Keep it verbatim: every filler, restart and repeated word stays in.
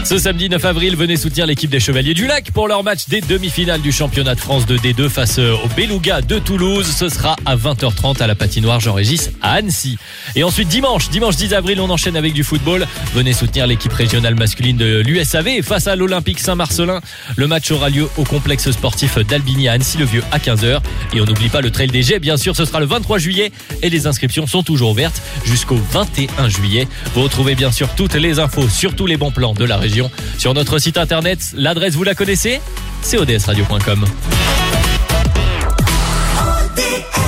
Ce samedi neuf avril, venez soutenir l'équipe des Chevaliers du Lac pour leur match des demi-finales du championnat de France de D deux face au Beluga de Toulouse. Ce sera à vingt heures trente à la patinoire Jean-Régis à Annecy. Et ensuite dimanche, dimanche dix avril, on enchaîne avec du football. Venez soutenir l'équipe régionale masculine de l'U S A V face à l'Olympique Saint-Marcelin. Le match aura lieu au complexe sportif d'Albigny à Annecy-le-Vieux à quinze heures. Et on n'oublie pas le Trail des Jets, bien sûr, ce sera le vingt-trois juillet et les inscriptions sont toujours ouvertes jusqu'au vingt et un juillet. Vous retrouvez bien sûr toutes les infos sur tous les bons plans de la région sur notre site internet. L'adresse, vous la connaissez, c'est o d s radio point com. O D S